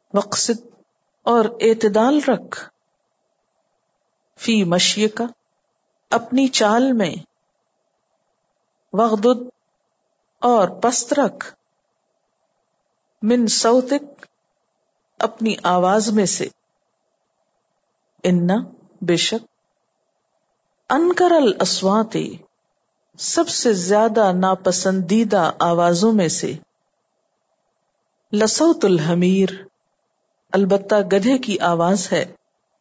वक़्सिद और एतदाल रख, फी मश्यिका अपनी चाल में, वग़दुद और पस्त रख, मिन सौतिक अपनी आवाज में से, इन्ना बेशक, अनकरल अस्वाते सबसे ज्यादा नापसंदीदा आवाजों में से, लसौतुल हमीर अलबत्ता गधे की आवाज है,